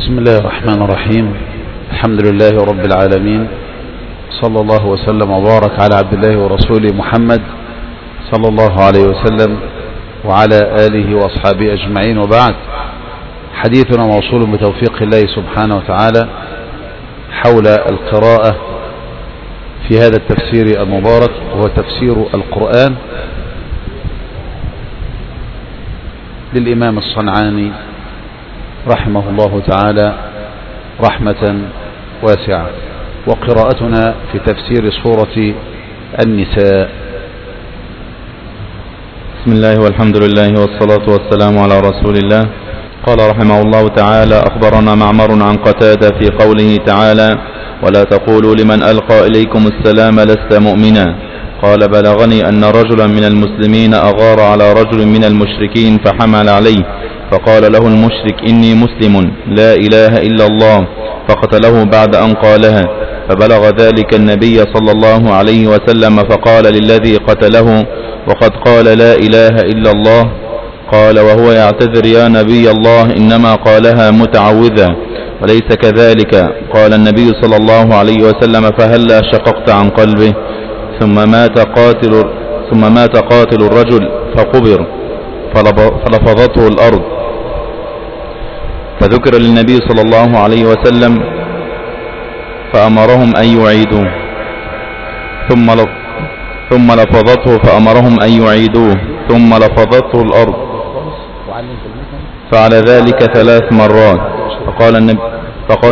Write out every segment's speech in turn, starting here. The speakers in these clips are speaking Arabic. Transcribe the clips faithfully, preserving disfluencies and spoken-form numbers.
بسم الله الرحمن الرحيم. الحمد لله رب العالمين، صلى الله وسلم وبارك على عبد الله ورسوله محمد صلى الله عليه وسلم وعلى آله وأصحابه أجمعين، وبعد. حديثنا موصول بتوفيق الله سبحانه وتعالى حول القراءة في هذا التفسير المبارك، وهو تفسير القرآن للإمام الصنعاني رحمه الله تعالى رحمة واسعة. وقراءتنا في تفسير سورة النساء. بسم الله والحمد لله والصلاة والسلام على رسول الله. قال رحمه الله تعالى: أخبرنا معمر عن قتادة في قوله تعالى: ولا تقولوا لمن ألقى إليكم السلام لست مؤمنا. قال: بلغني أن رجلا من المسلمين أغار على رجل من المشركين فحمل عليه، فقال له المشرك: إني مسلم لا إله إلا الله، فقتله بعد أن قالها، فبلغ ذلك النبي صلى الله عليه وسلم فقال للذي قتله: وقد قال لا إله إلا الله. قال وهو يعتذر: يا نبي الله، إنما قالها متعوذا وليس كذلك. قال النبي صلى الله عليه وسلم: فهلا شققت عن قلبه. ثم مات قاتل ثم مات قاتل الرجل فقبر فلفظته الأرض، فذكر للنبي صلى الله عليه وسلم فأمرهم أن يعيدوه، ثم ثم لفظته فأمرهم أن يعيدوه، ثم لفظته الأرض، فعلى ذلك ثلاث مرات. فقال النبي فقال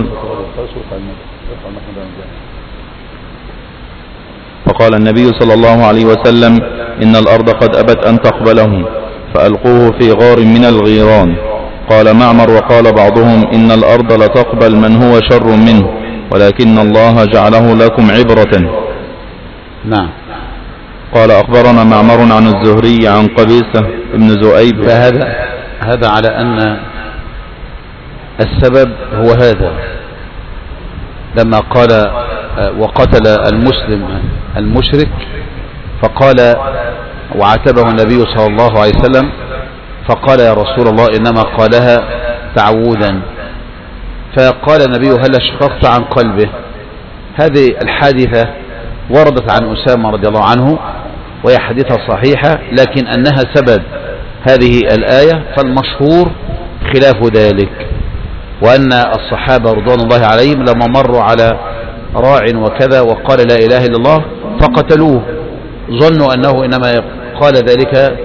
فقال النبي صلى الله عليه وسلم: إن الأرض قد أبت أن تقبله، فألقوه في غار من الغيران. قال معمر: وقال بعضهم: إن الأرض لتقبل من هو شر منه، ولكن الله جعله لكم عبرة. نعم. قال: أخبرنا معمر عن الزهري عن قبيصة بن زؤيب. فهذا هذا على أن السبب هو هذا، لما قال وقتل المسلم المشرك فقال وعاتبه النبي صلى الله عليه وسلم فقال: يا رسول الله، إنما قالها تعوذا. فقال النبي: هل شققت عن قلبه؟ هذه الحادثة وردت عن أسامة رضي الله عنه، وهي حادثة صحيحة، لكن أنها سبب هذه الآية فالمشهور خلاف ذلك، وأن الصحابة رضوان الله عليهم لما مروا على راع وكذا وقال لا إله إلا الله فقتلوه، ظنوا أنه إنما قال ذلك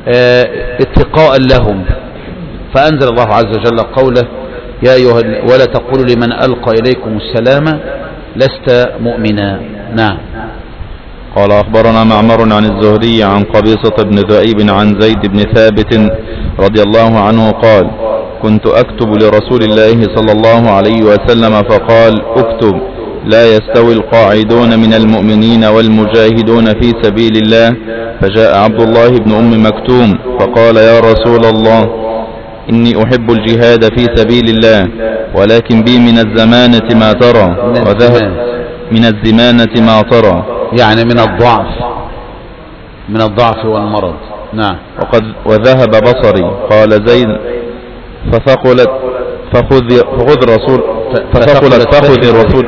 اتقاء لهم، فأنزل الله عز وجل قوله: يا أيها ولا تقولوا لمن ألقى إليكم السلام لست مؤمنا. نعم. قال: أخبرنا معمر عن الزهري عن قبيصة بن ذؤيب عن زيد بن ثابت رضي الله عنه قال: كنت أكتب لرسول الله صلى الله عليه وسلم فقال: اكتب: لا يستوي القاعدون من المؤمنين والمجاهدون في سبيل الله. فجاء عبد الله بن أم مكتوم فقال: يا رسول الله، إني أحب الجهاد في سبيل الله، ولكن بي من الزمانة ما ترى، وذهب من الزمانة ما ترى، يعني من الضعف من الضعف والمرض. نعم. وقد وذهب بصري. قال زيد: فثقلت فخذ فخذ رسول فثقلت فخذ الرسول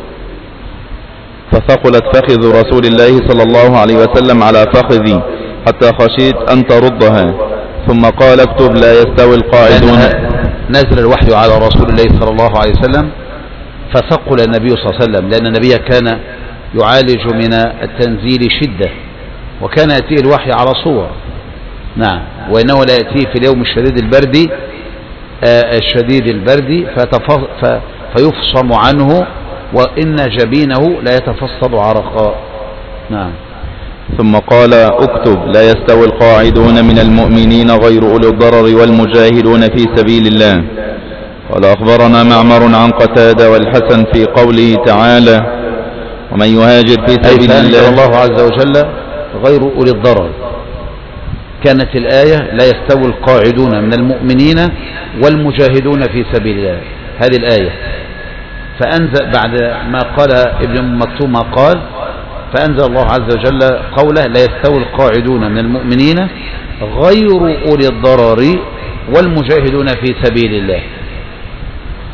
فثقلت فخذ رسول الله صلى الله عليه وسلم على فخذي حتى خشيت أن تردها. ثم قال: اكتب: لا يستوي القاعدون. نزل الوحي على رسول الله صلى الله عليه وسلم فثقل النبي صلى الله عليه وسلم، لأن النبي كان يعالج من التنزيل شدة، وكان يأتيه الوحي على صور. نعم. وإنه لا يأتيه في اليوم الشديد البرد الشديد البرد فيفصم عنه، وإن جبينه لا يتفصل عرقا. نعم. ثم قال: اكتب: لا يستوي القاعدون من المؤمنين غير أولي الضرر والمجاهدون في سبيل الله. قال: أخبرنا معمر عن قتادة والحسن في قوله تعالى: ومن يهاجر في سبيل الله. الله عز وجل غير أولي الضرر، كانت الآية لا يستوي القاعدون من المؤمنين والمجاهدون في سبيل الله، هذه الآية. فأنزل بعد ما قال ابن أم مكتوم قال فأنزل الله عز وجل قوله: لا يستوي القاعدون من المؤمنين غير أولي الضرر والمجاهدون في سبيل الله.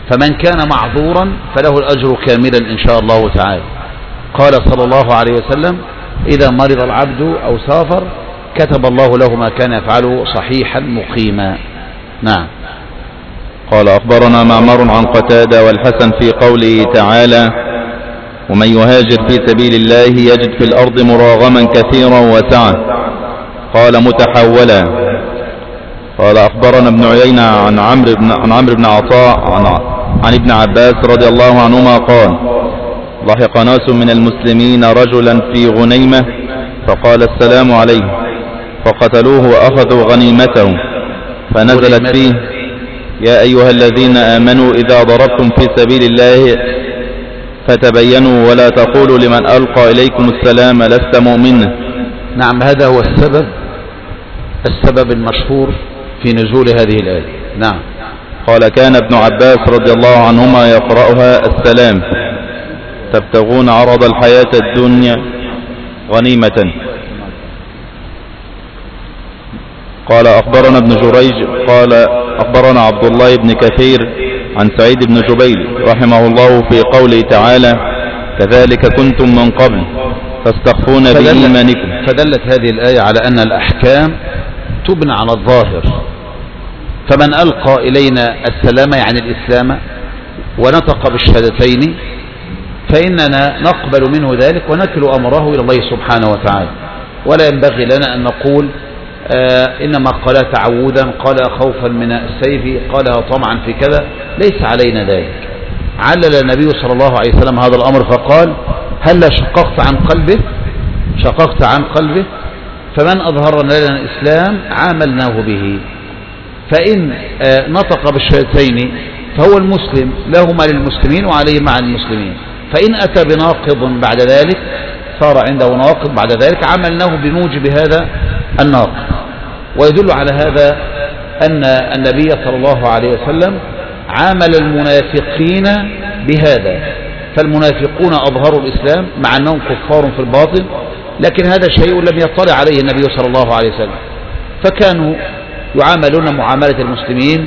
فمن كان معذورا فله الأجر كاملا إن شاء الله تعالى. قال صلى الله عليه وسلم إذا مرض العبد أو سافر كتب الله له ما كان يفعله صحيحا مقيما. نعم. قال أخبرنا معمر عن قتادة والحسن في قوله تعالى ومن يهاجر في سبيل الله يجد في الأرض مراغما كثيرا وسعة. قال متحولا. قال أخبرنا ابن عيينة عن عمرو بن عن عمرو بن عطاء عن, عن ابن عباس رضي الله عنهما قال لحق ناس من المسلمين رجلا في غنيمة فقال السلام عليه فقتلوه وأخذوا غنيمته فنزلت فيه يا أيها الذين آمنوا إذا ضربتم في سبيل الله فتبينوا ولا تقولوا لمن ألقى إليكم السلام لست مؤمنا. نعم، هذا هو السبب السبب المشهور في نزول هذه الآية. نعم. قال كان ابن عباس رضي الله عنهما يقرأها السلام تبتغون عرض الحياة الدنيا غنيمة. قال أخبرنا ابن جريج قال أخبرنا عبد الله بن كثير عن سعيد بن جبير رحمه الله في قوله تعالى كذلك كنتم من قبل تستخفون بإيمانكم. فدلت هذه الآية على أن الأحكام تبنى على الظاهر، فمن ألقى إلينا السلام يعني الإسلام ونطق بالشهادتين فإننا نقبل منه ذلك ونكل أمره إلى الله سبحانه وتعالى، ولا ينبغي لنا أن نقول آه إنما قالها تعودا، قالها خوفا من السيف، قالها طمعا في كذا، ليس علينا ذلك. علل النبي صلى الله عليه وسلم هذا الأمر فقال هلا شققت عن قلبه شققت عن قلبه فمن أظهر لنا الإسلام عاملناه به. فإن آه نطق بالشهادتين فهو المسلم، له ما للمسلمين وعليه مع المسلمين، فإن أتى بناقض بعد ذلك صار عنده ناقض بعد ذلك عملناه بموجب هذا الناقض. ويدل على هذا أن النبي صلى الله عليه وسلم عامل المنافقين بهذا، فالمنافقون أظهروا الإسلام مع أنهم كفار في الباطن، لكن هذا شيء لم يطلع عليه النبي صلى الله عليه وسلم، فكانوا يعاملون معاملة المسلمين،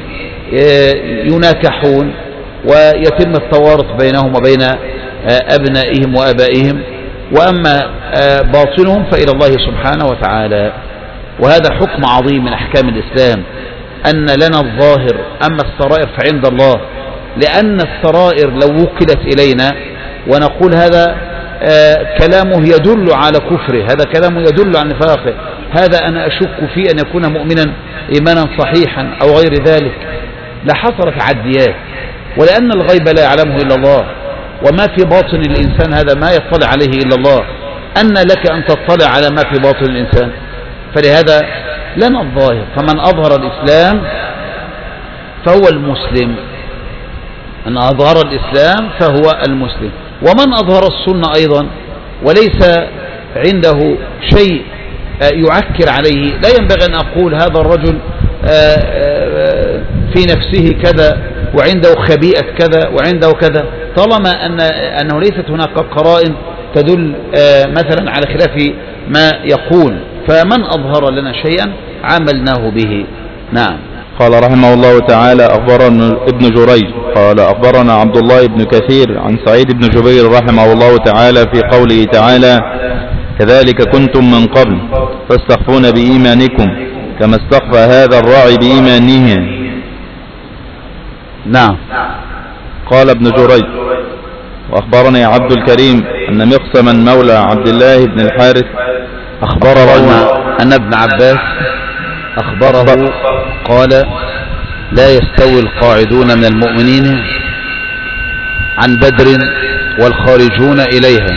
يناكحون ويتم التوارث بينهم وبين أبنائهم وأبائهم، وأما باطنهم فإلى الله سبحانه وتعالى. وهذا حكم عظيم من أحكام الإسلام، أن لنا الظاهر أما السرائر فعند الله، لأن السرائر لو وكلت إلينا ونقول هذا كلامه يدل على كفره، هذا كلامه يدل على نفاقه، هذا أنا أشك فيه أن يكون مؤمنا إيمانا صحيحا أو غير ذلك، لحصلت عديات. ولأن الغيب لا يعلمه إلا الله، وما في باطن الإنسان هذا ما يطلع عليه إلا الله، أن لك أن تطلع على ما في باطن الإنسان؟ فلهذا لنا الظاهر، فمن أظهر الإسلام فهو المسلم، من أظهر الإسلام فهو المسلم. ومن أظهر السنة أيضا وليس عنده شيء يعكر عليه، لا ينبغي أن أقول هذا الرجل في نفسه كذا وعنده خبيئة كذا وعنده كذا، طالما أن أنه ليست هناك قرائن تدل مثلا على خلاف ما يقول. فمن أظهر لنا شيئا عملناه به. نعم. قال رحمه الله تعالى أخبرنا ابن جريج قال أخبرنا عبد الله بن كثير عن سعيد بن جبير رحمه الله تعالى في قوله تعالى كذلك كنتم من قبل تستخفون بإيمانكم كما استخفى هذا الراعي بإيمانه. نعم. قال ابن جريج وأخبرني عبد الكريم أن مقسما مولى عبد الله بن الحارث أخبره أن ابن عباس أخبره قال لا يستوي القاعدون من المؤمنين عن بدر والخارجون إليها.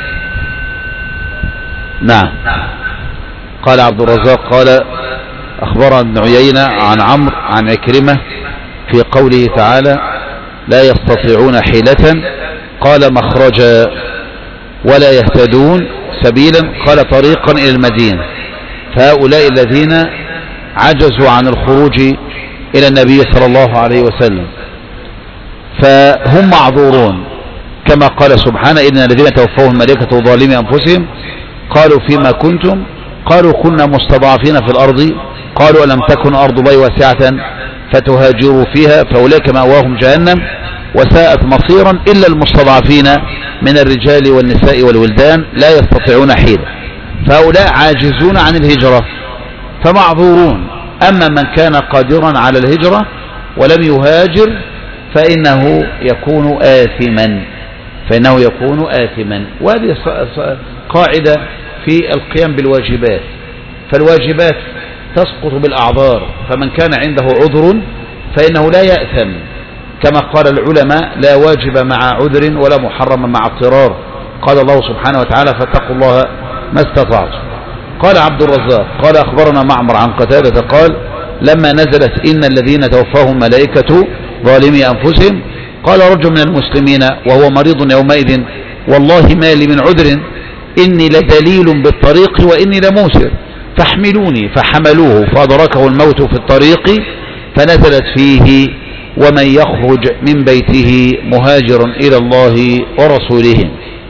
نعم. قال عبد الرزاق قال أخبرنا ابن عيينة عن عمرو عن عكرمة في قوله تعالى لا يستطيعون حيلة قال مخرجا ولا يهتدون سبيلا قال طريقا إلى المدينة. فهؤلاء الذين عجزوا عن الخروج إلى النبي صلى الله عليه وسلم فهم معذورون، كما قال سبحانه إن الذين توفوهم ملائكة ظالمي أنفسهم قالوا فيما كنتم قالوا كنا مستضعفين في الأرض قالوا ألم تكن أرض الله واسعة فتهاجروا فيها فأولئك مأواهم جهنم وساءت مصيرا إلا المستضعفين من الرجال والنساء والولدان لا يستطيعون حيلة، فهؤلاء عاجزون عن الهجرة فمعذورون. أما من كان قادرا على الهجرة ولم يهاجر فإنه يكون آثما فإنه يكون آثما وهذه قاعدة في القيام بالواجبات، فالواجبات تسقط بالأعذار، فمن كان عنده عذر فإنه لا يأثم، كما قال العلماء لا واجب مع عذر ولا محرم مع اضطرار، قال الله سبحانه وتعالى فاتقوا الله ما استطعتم. قال عبد الرزاق قال أخبرنا معمر عن قتادة قال لما نزلت إن الذين توفاهم ملائكة ظالمي أنفسهم قال رجل من المسلمين وهو مريض يومئذ والله ما لي من عذر إني لدليل بالطريق وإني لموسر فاحملوني، فحملوه فأدركه الموت في الطريق فنزلت فيه ومن يخرج من بيته مهاجر إلى الله ورسوله.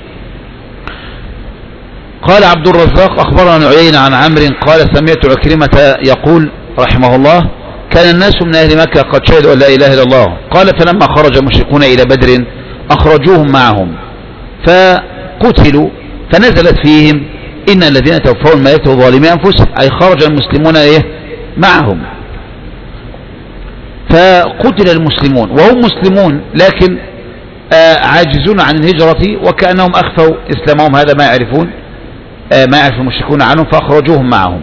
قال عبد الرزاق أخبرنا عيينة عن عمرو قال سمعت عكرمة يقول رحمه الله كان الناس من أهل مكة قد شهدوا أن لا إله إلا الله قال فلما خرج المشركون إلى بدر أخرجوهم معهم فقتلوا فنزلت فيهم إن الذين توفوا الملائكة ظالمي أنفسهم أي خرج المسلمون إيه معهم، فقتل المسلمون وهم مسلمون لكن آه عاجزون عن الهجرة وكأنهم أخفوا إسلامهم، هذا ما يعرفون آه ما يعرف المشركون عنهم فأخرجوهم معهم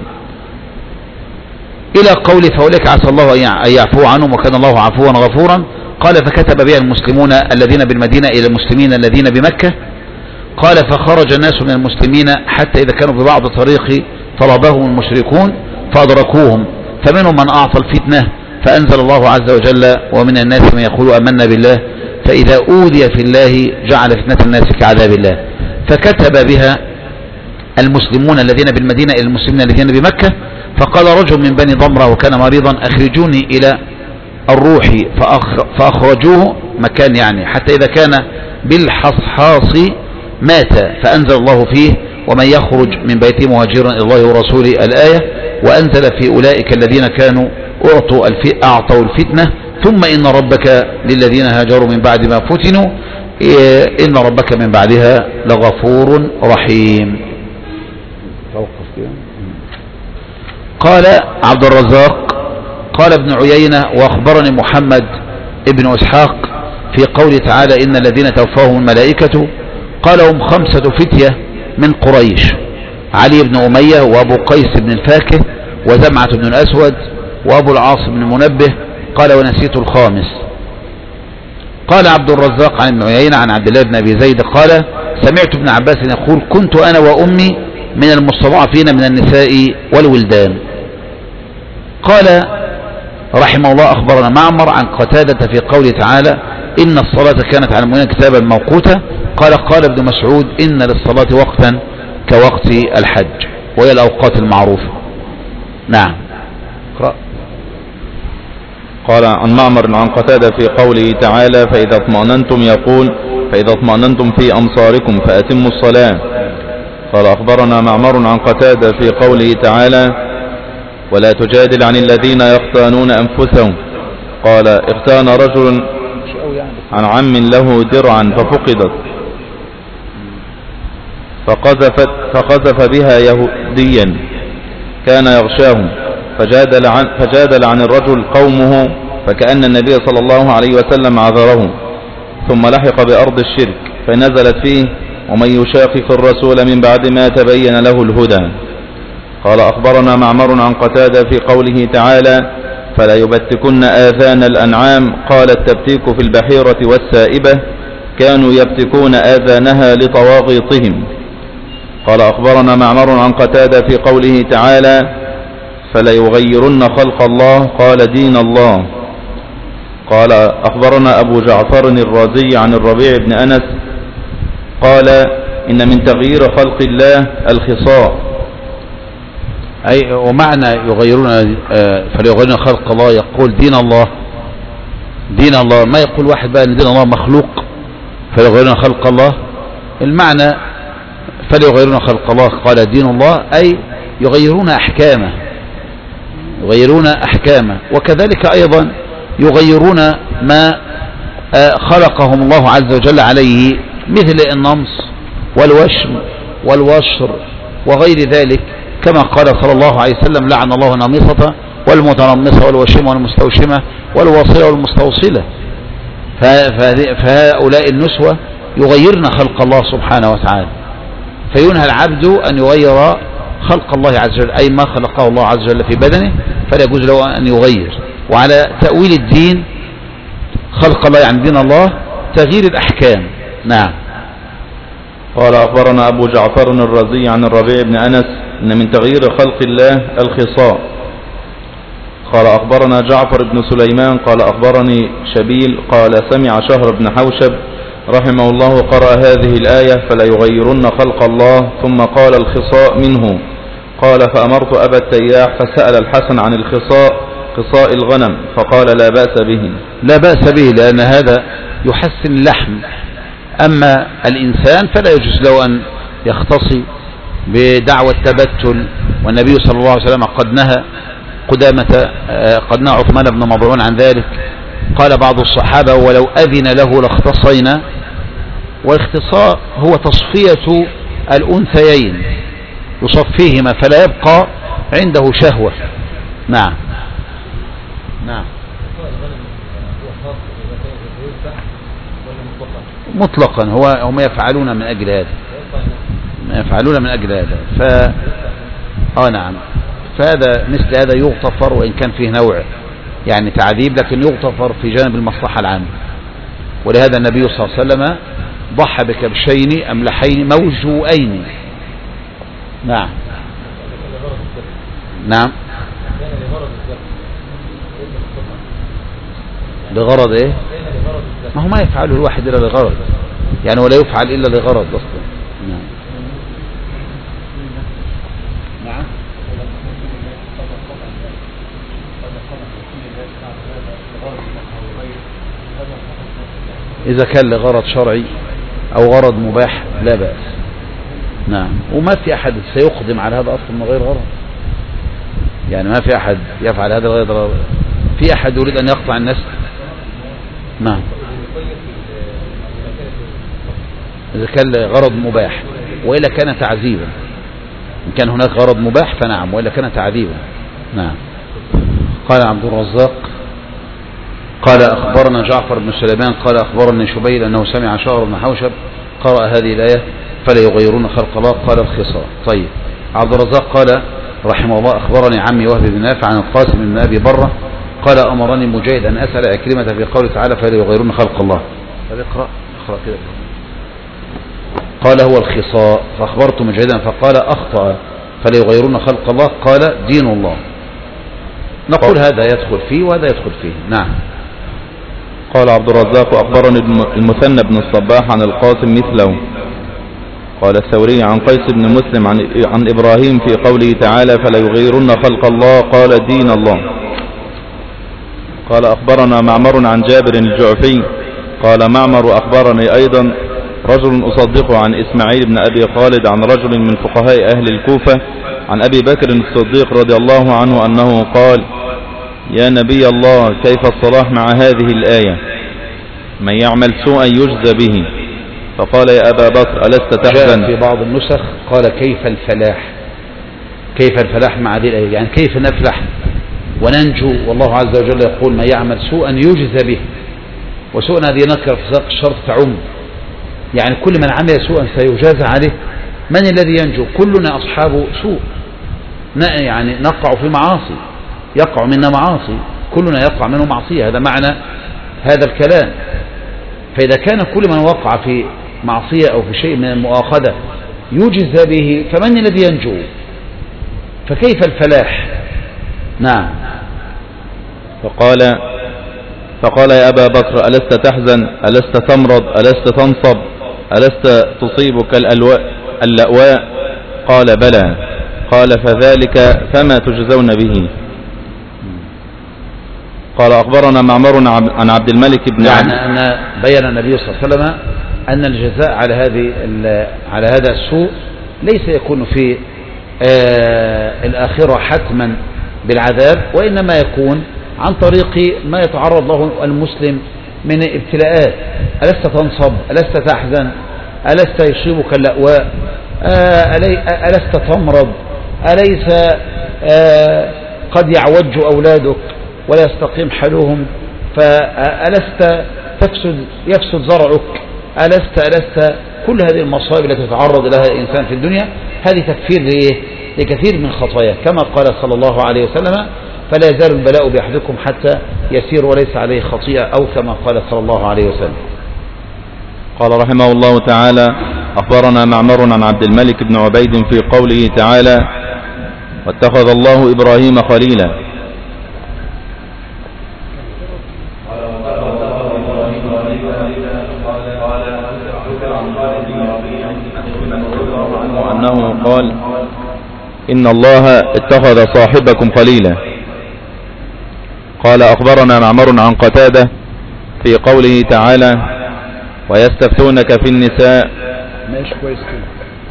إلى قول فأولئك عسى الله أن يعفو عنهم وكان الله عفوا غفورا. قال فكتب بها المسلمون الذين بالمدينة إلى المسلمين الذين بمكة قال فخرج الناس من المسلمين حتى إذا كانوا في بعض طريق طلبهم المشركون فأدركوهم فمنهم من أعطى الفتنة فأنزل الله عز وجل ومن الناس من يقول آمنا بالله فإذا أوذي في الله جعل فتنة الناس كعذاب الله، فكتب بها المسلمون الذين بالمدينة إلى المسلمين الذين بمكة فقال رجل من بني ضمرة وكان مريضا أخرجوني إلى الروح فأخرجوه مكان يعني حتى إذا كان بالحصحاص مات فأنزل الله فيه ومن يخرج من بيته مهاجرا إلى الله ورسوله الآية وأنزل في أولئك الذين كانوا أعطوا, أعطوا الفتنة ثم إن ربك للذين هاجروا من بعد ما فتنوا إن ربك من بعدها لغفور رحيم. قال عبد الرزاق قال ابن عيينة وأخبرني محمد ابن إسحاق في قوله تعالى إن الذين توفاهم الملائكة قال هم خمسة فتية من قريش علي بن أمية وأبو قيس بن الفاكه وزمعة بن الأسود وأبو العاص بن المنبه قال ونسيت الخامس. قال عبد الرزاق عن ابن عيينة عن عبد الله بن أبي زيد قال سمعت ابن عباس يقول كنت أنا وأمي من المستضعفين من النساء والولدان. قال رحمه الله أخبرنا معمر عن قتادة في قوله تعالى إن الصلاة كانت على المؤمنين كتابا موقوتا قال قال ابن مسعود إن للصلاة وقتا كوقت الحج وهي الأوقات المعروفة. نعم. اقرأ. قال عن معمر عن قتادة في قوله تعالى فإذا اطمأننتم يقول فإذا اطمأننتم في أمصاركم فأتموا الصلاة. قال أخبرنا معمر عن قتادة في قوله تعالى ولا تجادل عن الذين يختانون أنفسهم قال اختان رجل عن عم له درعا ففقدت فقذفت فقذف بها يهوديا كان يغشاهم فجادل عن, فجادل عن الرجل قومه فكأن النبي صلى الله عليه وسلم عذره ثم لحق بأرض الشرك فنزلت فيه ومن يشاقق الرسول من بعد ما تبين له الهدى. قال أخبرنا معمر عن قتادة في قوله تعالى فلا يبتكن آذان الأنعام قال التبتيك في البحيرة والسائبة كانوا يبتكون آذانها لطواغيطهم. قال أخبرنا معمر عن قتادة في قوله تعالى فلا يغيرن خلق الله قال دين الله. قال أخبرنا أبو جعفر الرازي عن الربيع بن أنس قال إن من تغيير خلق الله الخصاء أي ومعنى يغيرون فليغيرون خلق الله يقول دين الله دين الله، ما يقول واحد بقى ان دين الله مخلوق فليغيرون خلق الله. المعنى فليغيرون خلق الله قال دين الله أي يغيرون أحكامه يغيرون أحكامه، وكذلك أيضا يغيرون ما خلقهم الله عز وجل عليه، مثل النمص والوشم والوشر وغير ذلك، كما قال صلى الله عليه وسلم: لعن الله النميصة والمتنمصة والوشم والمستوشمة والواصلة والمستوصلة. فهؤلاء النسوة يغيرن خلق الله سبحانه وتعالى، فينهى العبد أن يغير خلق الله عز وجل، أي ما خلقه الله عز وجل في بدنه فلا يجوز له أن يغير. وعلى تأويل الدين خلق الله يعني دين الله تغيير الأحكام. نعم. قال أخبرنا أبو جعفر الرازي عن الربيع بن أنس إن من تغيير خلق الله الخصاء. قال أخبرنا جعفر بن سليمان قال أخبرني شبيل قال سمع شهر بن حوشب رحمه الله قرأ هذه الآية: فلا يغيرن خلق الله، ثم قال: الخصاء منه. قال: فأمرت أبا التياح فسأل الحسن عن الخصاء خصاء الغنم، فقال: لا بأس به. لا بأس به، لأن هذا يحسن اللحم. أما الإنسان فلا يجوز له أن يختصي بدعوى التبتل، والنبي صلى الله عليه وسلم قد نهى قدامة قد نهى عثمان بن مظعون عن ذلك. قال بعض الصحابة: ولو أذن له لاختصينا. والاختصاء هو تصفية الأنثيين، يصفيهما فلا يبقى عنده شهوة. نعم. نعم. مطلقا هو هم يفعلون من أجل هذا، يفعلون من أجل هذا. ف آه نعم. فهذا مثل هذا يغتفر، وإن كان فيه نوع يعني تعذيب، لكن يغتفر في جانب المصلحة العامة. ولهذا النبي صلى الله عليه وسلم ضحى بكبشين أملحين موجوئين. نعم. نعم. لغرض ايه؟ ما هو ما يفعله الواحد الا لغرض، يعني ولا يفعل الا لغرض اصلا. نعم. نعم. اذا كان لغرض شرعي او غرض مباح لا بأس. نعم. وما في احد سيقدم على هذا اصلا من غير غرض، يعني ما في احد يفعل هذا غير غرض. في احد يريد ان يقطع النسل؟ نعم. إذا كان غرض مباح، وإلا كان تعذيبا. إن كان هناك غرض مباح فنعم، وإلا كان تعذيبا. نعم. قال عبد الرزاق قال أخبرنا جعفر بن سليمان قال أخبرني شبيل أنه سمع شهر بن حوشب قرأ هذه الآية: فلا يغيرون خلق الله. قال: الخصاء. طيب. عبد الرزاق قال رحمه الله: أخبرني عمي وهب بن نافع عن القاسم بن أبي برة قال: أمرني مجاهد أن أسأل عكرمة في قوله تعالى: فلا يغيرون خلق الله. فاقرأ اقرأ كده. قال: هو الخصاء. فأخبرت مجاهدا فقال: أخطأ، فلا يغيرون خلق الله. قال: دين الله. نقول هذا يدخل فيه وهذا يدخل فيه. نعم. قال عبد الرزاق: أخبرني المثنى بن الصباح عن القاسم مثله. قال الثوري عن قيس بن مسلم عن, عن إبراهيم في قوله تعالى: فلا يغيرون خلق الله. قال: دين الله. قال أخبرنا معمر عن جابر الجعفي قال معمر أخبرني أيضا رجل أصدقه عن إسماعيل بن أبي خالد عن رجل من فقهاء أهل الكوفة عن أبي بكر الصديق رضي الله عنه أنه قال: يا نبي الله، كيف الصلاح مع هذه الآية؟ من يعمل سوءا يجزى به. فقال: يا أبا بكر، ألست تحزن؟ في بعض النسخ قال: كيف الفلاح؟ كيف الفلاح مع هذه الآية؟ يعني كيف نفلح وننجو؟ والله عز وجل يقول: من يعمل سوءا يجزى به. وسوء هذه نكرة في سياق الشرط تعم، يعني كل من عمل سوءا سيجازى عليه. من الذي ينجو؟ كلنا أصحاب سوء، يعني نقع في معاصي، يقع منا معاصي، كلنا يقع منه معصية. هذا معنى هذا الكلام. فإذا كان كل من وقع في معصية أو في شيء من المؤاخذة يجزى به، فمن الذي ينجو؟ فكيف الفلاح؟ نعم. فقال فقال: يا أبا بكر، ألست تحزن؟ ألست تمرض؟ ألست تنصب؟ ألست تصيبك اللأواء؟ قال: بلى. قال: فذلك فما تجزون به. قال: أخبرنا معمر عن عبد الملك بن يعني أن بيّن النبي صلى الله عليه وسلم أن الجزاء على هذه على هذا السوء ليس يكون في آه الآخرة حتما بالعذاب، وإنما يكون عن طريق ما يتعرض له المسلم من ابتلاءات. ألست تنصب؟ ألست تحزن؟ ألست يصيبك اللأواء؟ ألست تمرض؟ أليس قد يعوج أولادك ولا يستقيم حالهم؟ فألست تفسد يفسد زرعك؟ ألست ألست كل هذه المصائب التي تتعرض لها الإنسان في الدنيا هذه تكفير لإيه؟ لكثير من خطاياه، كما قال صلى الله عليه وسلم: فلا يزال البلاء بأحدكم حتى يسير وليس عليه خطيئة، أو كما قال صلى الله عليه وسلم. قال رحمه الله تعالى: أخبرنا معمر عن عبد الملك بن عبيد في قوله تعالى: واتخذ الله إبراهيم خليلا. وأنه قال: إن الله اتخذ صاحبكم خليلا. قال أخبرنا معمر عن قتادة في قوله تعالى: ويستفتونك في النساء. ماشي كويس كده.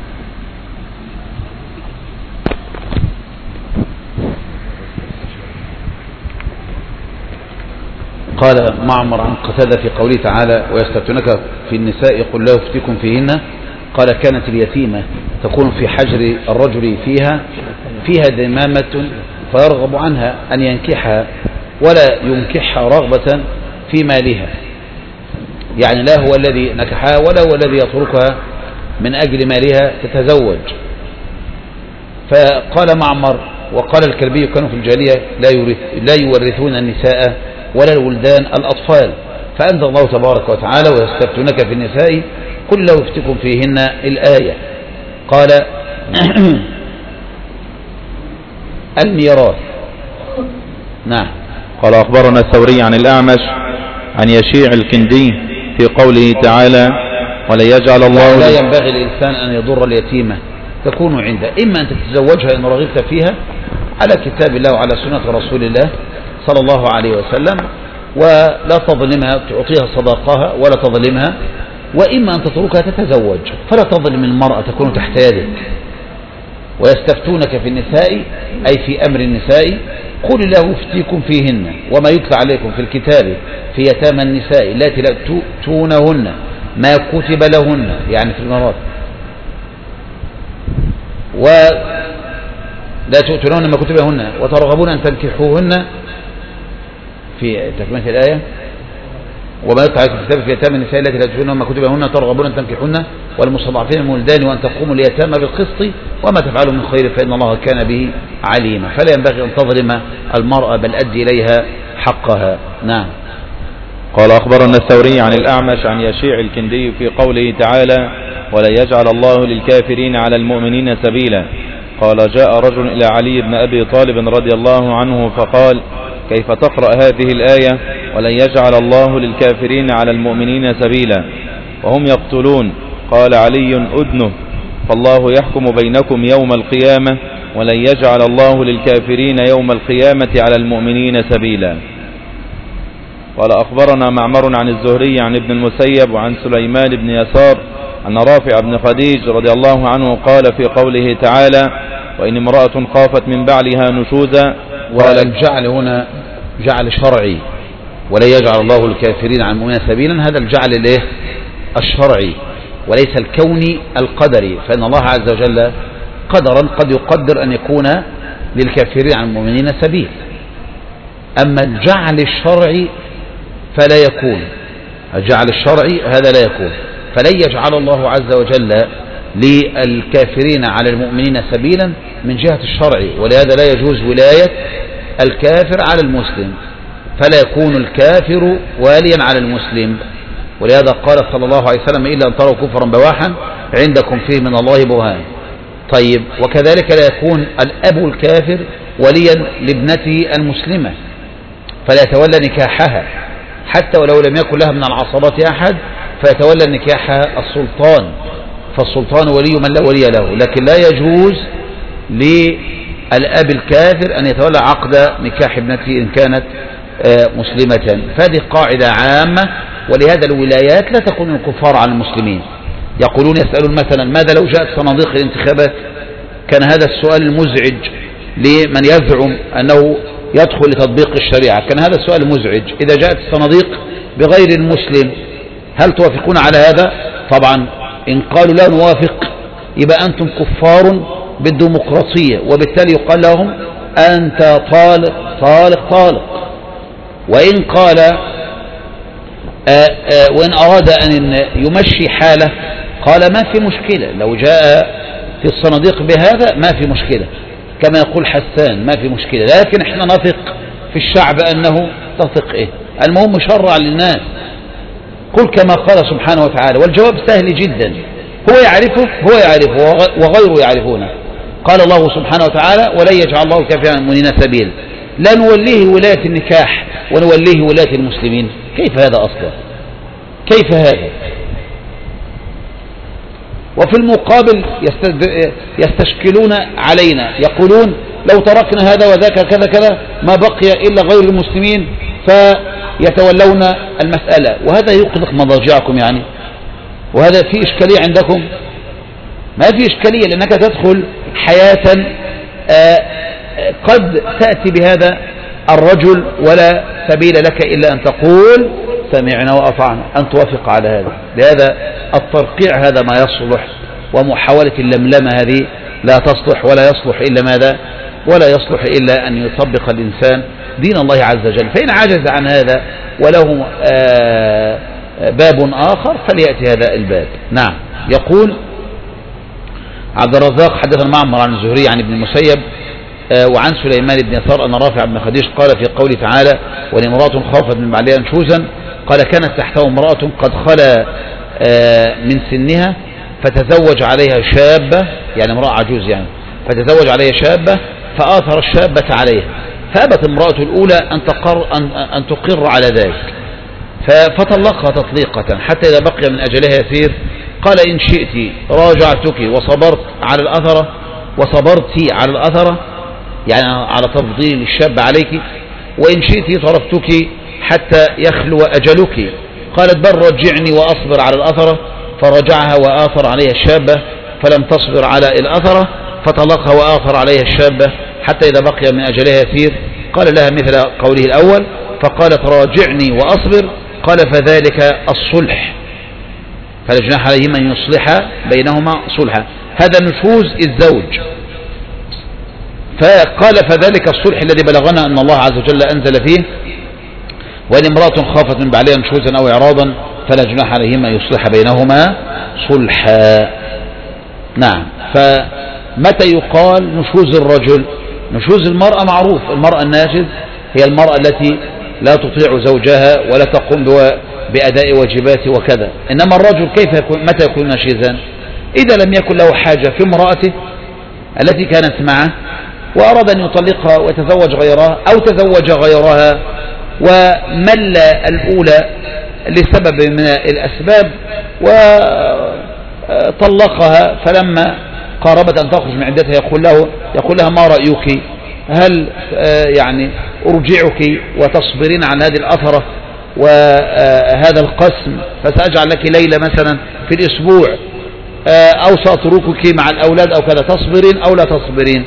قال معمر عن قتادة في قوله تعالى: ويستفتونك في النساء قل لا يفتيكم فيهن. قال: كانت اليتيمة تكون في حجر الرجل فيها فيها دمامة فيرغب عنها أن ينكحها ولا ينكحها رغبة في مالها، يعني لا هو الذي نكحها ولا هو الذي يتركها من أجل مالها تتزوج. فقال معمر: وقال الكلبي كانوا في الجاهلية لا يورث لا يورثون النساء ولا الولدان الأطفال. فأنزل الله تبارك وتعالى: ويستفتونك في النساء قل لا يفتكم فيهن الآية. قال: الميراث. نعم. قال أخبرنا الثوري عن الأعمش عن يشيع الكندي في قوله تعالى: ولا يجعل الله لا ينبغي الإنسان أن يضر اليتيمة تكون عنده، إما أن تتزوجها إن رغبت فيها على كتاب الله وعلى سنة رسول الله صلى الله عليه وسلم، ولا تظلمها، تعطيها صداقها ولا تظلمها، وإما أن تتركها تتزوج فلا تظلم المرأة تكون تحت يدك. ويستفتونك في النساء أي في أمر النساء قل الله يفتيكم فيهن وما يتلى عليكم في الكتاب في يتامى النساء التي لا تؤتونهن ما كتب لهن، يعني في المرات، ولا تؤتونهن ما كتب لهن وترغبون أن تنكحوهن في تكملة الآية: وما يتلى عليكم في الكتاب في يتامى النساء التي لا تؤتونهن ما كتب لهن ترغبون أن تنكحوهن والمستضعفين من الولدان وأن تقوموا اليتامى بالقسط وما تفعلوا من خير فإن الله كان به عليما. فلا ينبغي أن تظلم المرأة بل أدي إليها حقها. نعم. قال أخبرنا الثوري عن الأعمش عن يشيع الكندي في قوله تعالى: ولا يجعل الله للكافرين على المؤمنين سبيلا. قال: جاء رجل إلى علي بن أبي طالب رضي الله عنه فقال: كيف تقرأ هذه الآية ولن يجعل الله للكافرين على المؤمنين سبيلا وهم يقتلون؟ قال علي: أدنه، فالله يحكم بينكم يوم القيامة ولن يجعل الله للكافرين يوم القيامة على المؤمنين سبيلا. قال أخبرنا معمر عن الزهري عن ابن المسيب وعن سليمان بن يسار أن رافع بن خديج رضي الله عنه قال في قوله تعالى: وإن امرأة خافت من بعلها نشوزا. والجعل هنا جعل شرعي، ولا يجعل الله الكافرين على المؤمنين سبيلا، هذا الجعل الايه الشرعي وليس الكوني القدري، فإن الله عز وجل قدرا قد يقدر أن يكون للكافرين على المؤمنين سبيل. أما الجعل الشرعي فلا يكون، الجعل الشرعي هذا لا يكون، فلن يجعل الله عز وجل للكافرين على المؤمنين سبيلا من جهة الشرع، ولهذا لا يجوز ولاية الكافر على المسلم، فلا يكون الكافر واليا على المسلم. ولهذا قال صلى الله عليه وسلم: إلا أن تروا كفرا بواحا عندكم فيه من الله برهان. طيب، وكذلك لا يكون الأب الكافر وليا لابنته المسلمة فلا يتولى نكاحها، حتى ولو لم يكن لها من العصبات أحد فيتولى نكاحها السلطان، فالسلطان ولي من لا ولي له. لكن لا يجوز للأب الكافر أن يتولى عقد نكاح ابنته إن كانت مسلمة. فهذه قاعدة عامة، ولهذا الولايات لا تكون الكفار على المسلمين. يقولون يسألون مثلا: ماذا لو جاءت صناديق الانتخابات؟ كان هذا السؤال المزعج لمن يزعم أنه يدخل لتطبيق الشريعة. كان هذا السؤال مزعج. إذا جاءت الصناديق بغير المسلم هل توافقون على هذا؟ طبعا إن قالوا لا نوافق يبقى أنتم كفار بالديمقراطية، وبالتالي يقال لهم أنت طالق طالق طالق. وإن قال آآ آآ وإن أراد أن يمشي حاله قال ما في مشكلة، لو جاء في الصناديق بهذا ما في مشكلة، كما يقول حسان ما في مشكلة، لكن احنا نثق في الشعب أنه تثق إيه، المهم شرع للناس، قل كما قال سبحانه وتعالى. والجواب سهل جدا، هو يعرفه هو يعرفه وغيره يعرفونه. قال الله سبحانه وتعالى ولن يجعل الله كافرا عن المؤمنين سبيلا، لا نوليه ولاية النكاح ونوليه ولاية المسلمين. كيف هذا أصلا؟ كيف هذا؟ وفي المقابل يستشكلون علينا، يقولون لو تركنا هذا وذاك كذا كذا ما بقي إلا غير المسلمين فيتولون المسألة، وهذا يقلق مضاجعكم يعني، وهذا في إشكالية عندكم؟ ما في إشكالية، لأنك تدخل حياة قد تأتي بهذا الرجل ولا سبيل لك إلا أن تقول سمعنا وأطعنا، أن توافق على هذا. لهذا الترقيع هذا ما يصلح، ومحاولة اللملمة هذه لا تصلح، ولا يصلح إلا ماذا؟ ولا يصلح إلا أن يطبق الإنسان دين الله عز وجل. فإن عجز عن هذا وله باب آخر فليأتي هذا الباب. نعم. يقول عبد الرزاق حدثنا معمر عن الزهري عن ابن المسيب وعن سليمان بن يسار أن رافع بن خديج قال في قوله تعالى وامرأة خافت من بعلها نشوزا، قال كانت تحته امرأة قد خلا من سنها فتزوج عليها شابة، يعني امرأة عجوز يعني، فتزوج عليها شابة فآثر الشابة عليها، فأبت امرأة الأولى أن تقر, أن, أن تقر على ذلك، فطلقها تطليقة حتى إذا بقي من أجلها يسير قال إن شئت راجعتك وصبرت على الأثرة وصبرت على الأثرة، يعني على تفضيل الشاب عليك، وإن شئت طرفتك حتى يخلو أجلك. قالت بل رجعني وأصبر على الأثرة، فرجعها وآثر عليها الشابة فلم تصبر على الأثرة فطلقها وآثر عليها الشابة حتى إذا بقي من أجلها يسير. قال لها مثل قوله الأول، فقالت راجعني وأصبر، قال فذلك الصلح، فلا جناح عليهما أن يصلح بينهما صلحا، هذا نشوز الزوج. فقال فذلك الصلح الذي بلغنا أن الله عز وجل أنزل فيه وإن امرأة خافت من بعلها نشوزا أو إعراضا فلا جناح عليهما أن يصلح بينهما صلحا. نعم. فمتى يقال نشوز الرجل؟ نشوز المرأة معروف، المرأة الناشز هي المرأة التي لا تطيع زوجها ولا تقوم بأداء واجباته وكذا. إنما الرجل كيف يكون متى يكون ناشزا؟ إذا لم يكن له حاجة في امرأته التي كانت معه وأراد أن يطلقها ويتزوج غيرها أو تزوج غيرها ومل الأولى لسبب من الأسباب وطلقها، فلما قاربت أن تخرج من عدتها يقول له يقول لها ما رأيك؟ هل يعني أرجعك وتصبرين عن هذه الأثرة وهذا القسم فسأجعل لك ليلة مثلا في الأسبوع أو سأتركك مع الأولاد أو كذا، تصبرين أو لا تصبرين؟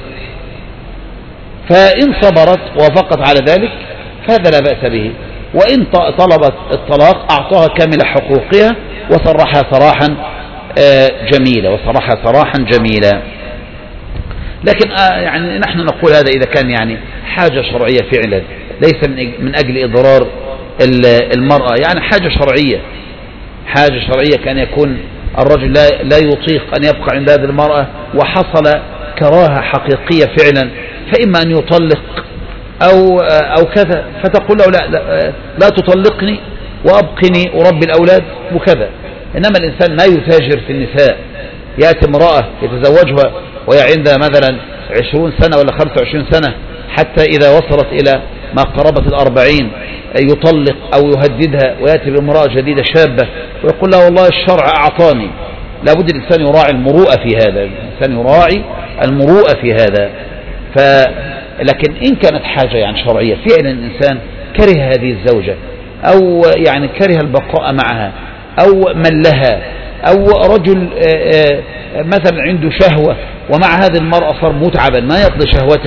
فإن صبرت ووافقت على ذلك فهذا لا بأس به، وإن طلبت الطلاق أعطاها كامل حقوقها وصرحها صراحا جميلا وصرحها صراحا جميلا. لكن يعني نحن نقول هذا إذا كان يعني حاجة شرعية فعلا، ليس من أجل إضرار المرأة، يعني حاجة شرعية حاجة شرعية كان يكون الرجل لا, لا يطيق أن يبقى عند هذه المرأة وحصل كراهة حقيقية فعلا، فإما أن يطلق أو, أو كذا، فتقول له لا, لا, لا تطلقني وأبقني أربي الأولاد وكذا. إنما الإنسان ما يتاجر في النساء، يأتي امرأة يتزوجها وهي عندها مثلا عشرون سنة ولا خمسة وعشرين سنة، حتى إذا وصلت إلى ما قربت الأربعين يطلق أو يهددها، ويأتي بامرأة جديدة شابة ويقول لها والله الشرع أعطاني. لابد الإنسان يراعي المروءة في هذا، الإنسان يراعي المروءة في هذا. ف لكن إن كانت حاجة يعني شرعية فعلا، الإنسان كره هذه الزوجة أو يعني كره البقاء معها أو ملها، أو رجل مثلا عنده شهوة ومع هذه المرأة صار متعبا ما يقضي شهوته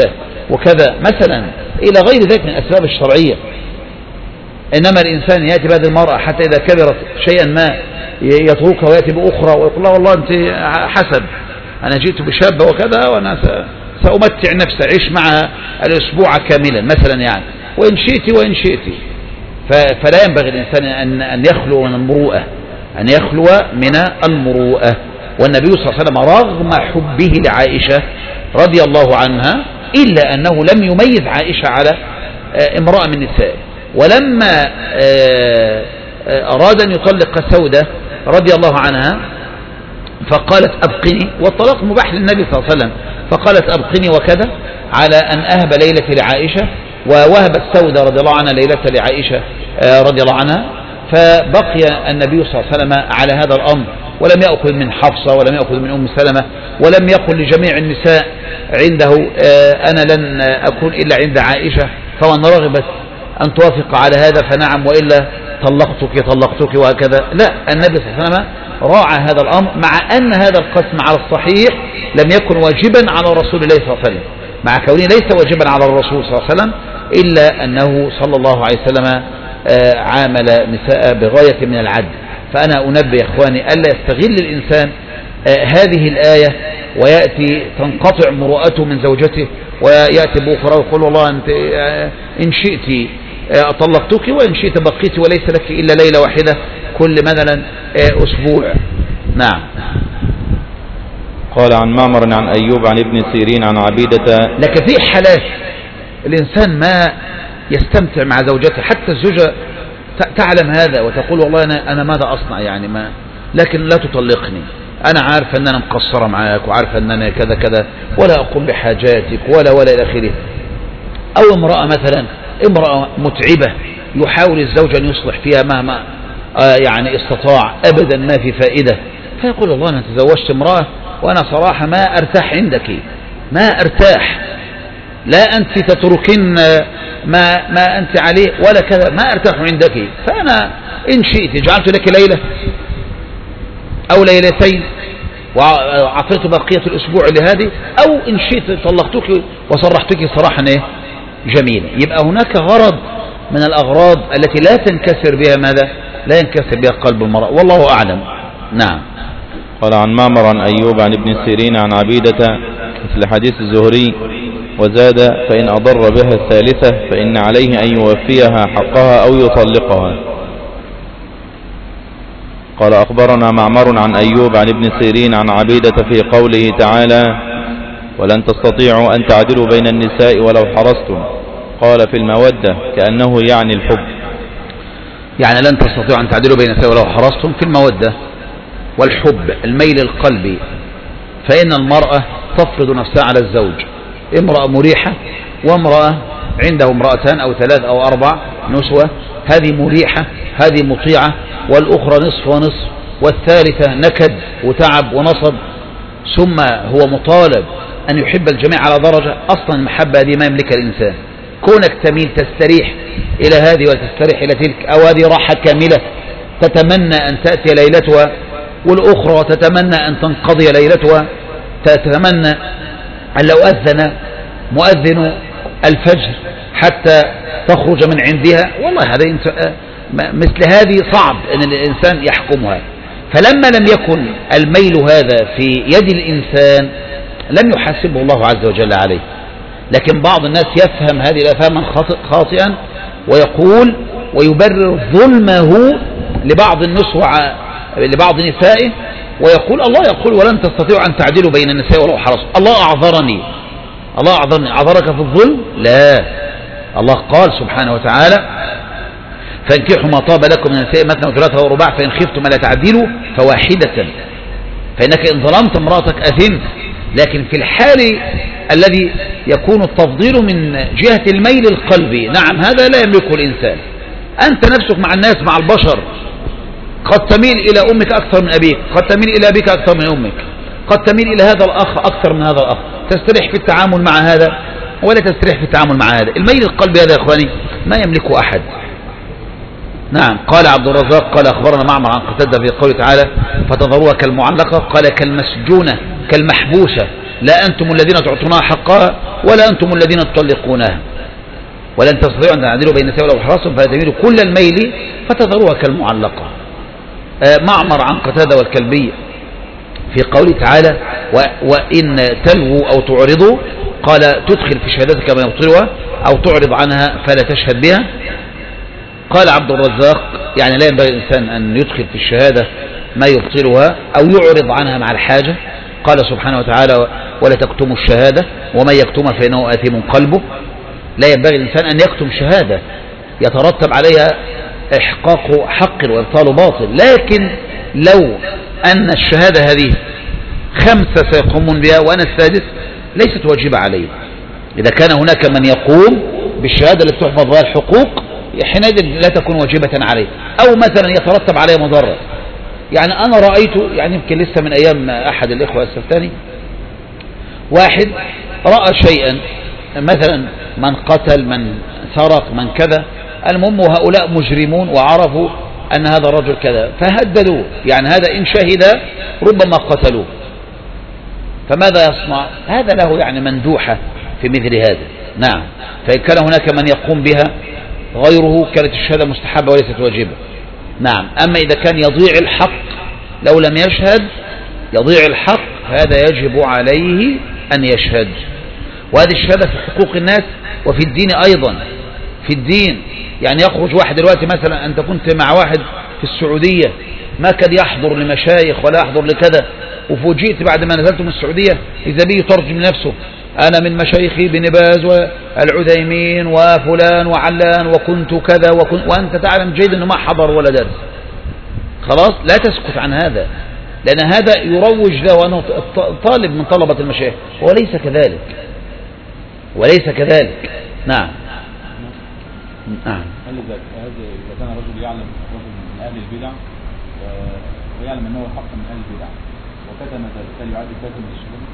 وكذا مثلا إلى غير ذلك من الأسباب الشرعية. إنما الإنسان يأتي بهذه المرأة حتى إذا كبرت شيئا ما يتركها ويأتي بأخرى ويقول لها والله أنت حسب أنا جئت بشابة وكذا وأنا سأمتع نفسي أعيش معها الأسبوع كاملا مثلا يعني، وإن شئت وإن شئت. فلا ينبغي الإنسان أن أن يخلو من المروءة، أن يخلو من المروءة. والنبي صلى الله عليه وسلم رغم حبه لعائشة رضي الله عنها إلا أنه لم يميز عائشة على امرأة من نسائه. ولما أراد أن يطلق سودة رضي الله عنها فقالت أبقني، والطلاق مباح للنبي صلى الله عليه وسلم، فقالت أبقني وكذا على أن أهب ليلة لعائشة، ووهبت سودة رضي الله عنها ليلة لعائشة رضي الله عنها. فبقي النبي صلى الله عليه وسلم على هذا الأمر، ولم يأخذ من حفصة ولم يأخذ من أم سلمة، ولم يقل لجميع النساء عنده أنا لن أكون إلا عند عائشة، فمن رغبت أن توافق على هذا فنعم، وإلا طلقتك طلقتك وهكذا. لا، النبي صلى الله عليه وسلم راعى هذا الأمر، مع أن هذا القسم على الصحيح لم يكن واجبا على رسول الله صلى الله عليه وسلم، مع كونه ليس واجبا على الرسول صلى الله عليه وسلم، إلا أنه صلى الله عليه وسلم عامل نساء بغاية من العدل. فأنا أنبه يا إخواني ألا يستغل الإنسان هذه الآية ويأتي تنقطع مروءته من زوجته ويأتي بأخرى ويقول والله أنت إن شئت طلقتك وإن شئت بقيت وليس لك إلا ليلة واحدة كل مثلا أسبوع. نعم. قال عن معمر عن أيوب عن ابن سيرين عن عبيدة. لكن في حالات الإنسان ما يستمتع مع زوجته، حتى الزوجة تعلم هذا وتقول والله أنا, أنا ماذا أصنع يعني ما، لكن لا تطلقني، أنا عارفة أن أنا مقصرة معك وعارفة أن أنا كذا كذا ولا أقوم بحاجاتك ولا ولا إلى آخره. أو امرأة مثلا امرأة متعبة يحاول الزوج أن يصلح فيها مهما آه يعني استطاع، أبدا ما في فائدة، فيقول الله أنا تزوجت امرأة وأنا صراحة ما أرتاح عندك، ما أرتاح، لا أنت تتركين ما, ما أنت عليه ولا كذا، ما أرتاح عندك، فأنا إن شئت جعلت لك ليلة أو ليلتين وعطيت بقية الأسبوع لهذه، أو إن شئت طلقتك وصرحتك صراحة جميلة. يبقى هناك غرض من الأغراض التي لا تنكسر بها ماذا؟ لا ينكسر بها قلب المرأة، والله أعلم. نعم. قال عن معمر عن أيوب عن ابن سيرين عن عبيدة مثل حديث الزهري، وزاد فإن أضر بها الثالثة فإن عليه أن يوفيها حقها أو يطلقها. قال أخبرنا معمر عن أيوب عن ابن سيرين عن عبيدة في قوله تعالى ولن تستطيعوا أن تعدلوا بين النساء ولو حرصتم، قال في المودة كأنه يعني الحب، يعني لن تستطيعوا أن تعدلوا بين النساء ولو حرصتم في المودة والحب، الميل القلبي. فإن المرأة تفرض نفسها على الزوج، امرأة مريحة وامرأة عنده امرأتان أو ثلاث أو أربع نسوة، هذه مريحة هذه مطيعة، والأخرى نصف ونصف، والثالثة نكد وتعب ونصب. ثم هو مطالب أن يحب الجميع على درجة، أصلا المحبة هذه ما يملكها الإنسان. كونك تميل تستريح إلى هذه وتستريح إلى تلك، أو هذه راحة كاملة تتمنى أن تأتي ليلتها والأخرى وتتمنى أن تنقضي ليلتها، تتمنى أن لو أذن مؤذن الفجر حتى تخرج من عندها. والله هذا مثل هذه صعب أن الإنسان يحكمها. فلما لم يكن الميل هذا في يد الإنسان لم يحاسبه الله عز وجل عليه. لكن بعض الناس يفهم هذه الأفهام خاطئا ويقول ويبرر ظلمه لبعض النسوة لبعض نسائه، ويقول الله يقول ولن تستطيعوا أن تعدلوا بين النساء ولو حرصوا. الله أعذرني، الله أعذرني، أعذرك في الظلم؟ لا، الله قال سبحانه وتعالى فانكحوا ما طاب لكم من النساء مثنى وثلاثة ورباع فإن خفتم ألا تعدلوا فواحدة، فإنك إن ظلمت امرأتك أثمت. لكن في الحال الذي يكون التفضيل من جهة الميل القلبي، نعم هذا لا يملكه الإنسان. أنت نفسك مع الناس مع البشر قد تميل إلى أمك أكثر من أبيك، قد تميل إلى أبيك أكثر من أمك، قد تميل إلى هذا الأخ أكثر من هذا الأخ، تستريح في التعامل مع هذا ولا تستريح في التعامل مع هذا. الميل القلبي هذا يا إخواني ما يملكه أحد. نعم. قال عبد الرزاق قال أخبرنا معمر عن قتادة في قوله تعالى فتذروها كالمعلقة، قال كالمسجونة كالمحبوسة. لا أنتم الذين تعطونها حقها ولا أنتم الذين تطلقونها، ولن تستطيعوا أن تعدلوا بين النساء ولو حرصتم فلا تميلوا كل الميل فتذروها كالمعلقة. معمر عن قتادة والكلبي في قوله تعالى وإن تلووا أو تعرضوا، قال تدخل في شهادتك ما يبطلها أو تعرض عنها فلا تشهد بها. قال عبد الرزاق يعني لا ينبغي الإنسان أن يدخل في الشهادة ما يبطلها أو يعرض عنها مع الحاجة. قال سبحانه وتعالى ولا تكتموا الشهادة ومن يكتمها فإنه آثم قلبه. لا ينبغي الإنسان أن يكتم شهادة يترتب عليها إحقاق حق وإبطال باطل، لكن لو أن الشهادة هذه خمسة سيقومون بها وأنا السادس ليست واجبة عليه. إذا كان هناك من يقوم بالشهادة التي تحفظ بها الحقوق حينئذ لا تكون واجبة عليه، أو مثلا يترتب عليه مضرة. يعني أنا رأيت يعني يمكن لسه من أيام أحد الإخوة السفتاني واحد رأى شيئا مثلا من قتل من سرق من كذا، المهم هؤلاء مجرمون وعرفوا أن هذا الرجل كذا فهددوه، يعني هذا إن شهد ربما قتلوه، فماذا يصنع؟ هذا له يعني مندوحة في مثل هذا. نعم، فإن كان هناك من يقوم بها غيره كانت الشهادة مستحبة وليست واجبة. نعم، أما إذا كان يضيع الحق لو لم يشهد يضيع الحق هذا يجب عليه أن يشهد. وهذه الشهادة في حقوق الناس وفي الدين أيضا. في الدين يعني يخرج واحد دلوقتي مثلا، أنت كنت مع واحد في السعودية ما كان يحضر لمشايخ ولا يحضر لكذا، وفوجئت بعد ما نزلت من السعودية إذا بي يترجم نفسه أنا من مشايخي بن باز والعثيمين وفلان وعلان وكنت كذا وكنت، وأنت تعلم جيد أنه ما حضر ولا درس. خلاص لا تسكت عن هذا، لأن هذا يروج له وأنه طالب من طلبة المشايخ، وليس كذلك وليس كذلك. نعم نعم. هل إذا كان رجل يعلم رجل من أهل البدع ويعلم أنه حق من أهل البدع وكتم ذلك هل يعد كتم الشهادة؟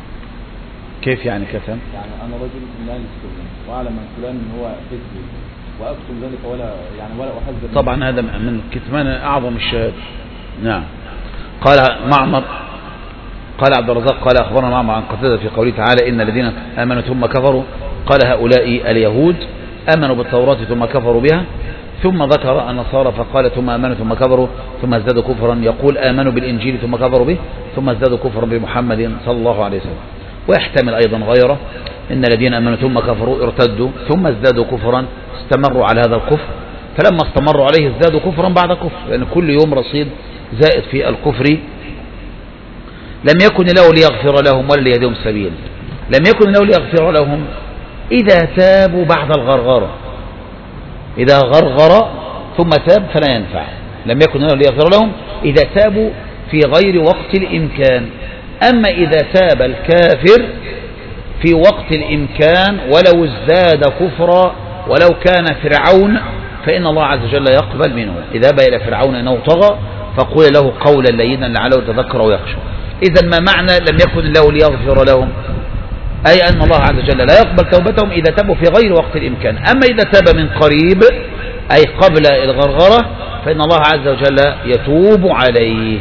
كيف يعني كتم؟ يعني أنا رجل من أهل السنة وأعلم أن فلان من هو حزبي وأكتم ذلك ولا يعني ولا أحذر. طبعا هذا من كتمان أعظم الشهادة. نعم. قال معمر قال عبد الرزاق قال أخبرنا معمر عن قتادة في قوله تعالى إن الذين آمنوا ثم كفروا، قال هؤلاء اليهود آمنوا بالتوراة ثم كفروا بها، ثم ذكر النصارى فقال ثم آمنوا ثم كفروا ثم ازدادوا كفرا، يقول آمنوا بالإنجيل ثم كفروا به ثم ازدادوا كفرا بمحمد صلى الله عليه وسلم. ويحتمل أيضا غيره إن الذين آمنوا ثم كفروا ارتدوا ثم ازدادوا كفرا استمروا على هذا الكفر، فلما استمروا عليه ازدادوا كفرا بعد كفر، لأن كل يوم رصيد زائد في الكفر. لم يكن له ليغفر لهم ولا ليهديهم سبيل. لم يكن له ليغفر لهم إذا تابوا بعد الغرغرة، إذا غرغر ثم تاب فلا ينفع. لم يكن له ليغفر لهم إذا تابوا في غير وقت الإمكان. أما إذا تاب الكافر في وقت الإمكان ولو ازداد كفرا ولو كان فرعون فإن الله عز وجل يقبل منه. إذا بقى إلى فرعون أنه طغى فقول له قولا لينا لعله يتذكر ويخشى. إذا ما معنى لم يكن له ليغفر لهم؟ أي أن الله عز وجل لا يقبل توبتهم إذا تابوا في غير وقت الإمكان. أما إذا تاب من قريب أي قبل الغرغرة فإن الله عز وجل يتوب عليه.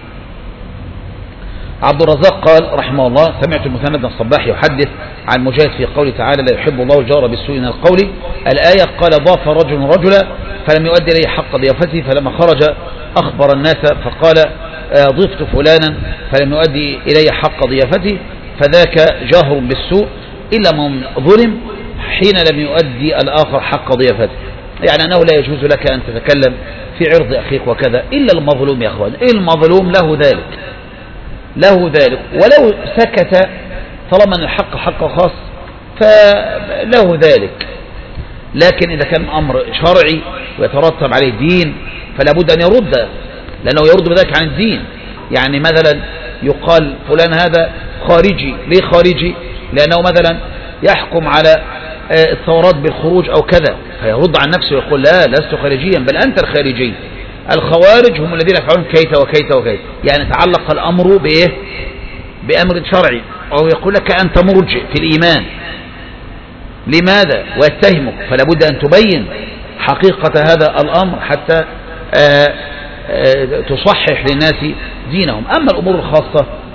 عبد الرزاق قال رحمه الله سمعت المثنى الصباح يحدث عن مجاهد في قوله تعالى لا يحب الله الجار بالسوء من القول. الآية قال ضاف رجل رجلا فلم يؤدي إليه حق ضيافته، فلما خرج أخبر الناس فقال ضفت فلانا فلم يؤدي إليه حق ضيافته، فذاك جاهر بالسوء إلا من ظلم حين لم يؤدي الآخر حق ضيافته. يعني أنه لا يجوز لك أن تتكلم في عرض أخيك وكذا إلا المظلوم. يا أخوان المظلوم له ذلك له ذلك ولو سكت طالما أن الحق حق خاص فله ذلك. لكن إذا كان أمر شرعي ويترتب عليه دين فلا بد أن يرد، لأنه يرد بذلك عن الدين. يعني مثلا يقال فلان هذا خارجي، ليه خارجي؟ لأنه مثلا يحكم على الثورات بالخروج أو كذا، فيرد عن نفسه ويقول لا لست خارجيا بل أنت الخارجي. الخوارج هم الذين يفعلون كيت وكيت وكيت، يعني تعلق الأمر بإيه؟ بأمر شرعي، أو يقول لك أنت مرجئ في الإيمان. لماذا؟ ويتهمك، فلا بد أن تبين حقيقة هذا الأمر حتى آآ آآ تصحح للناس دينهم. أما الأمور الخاصة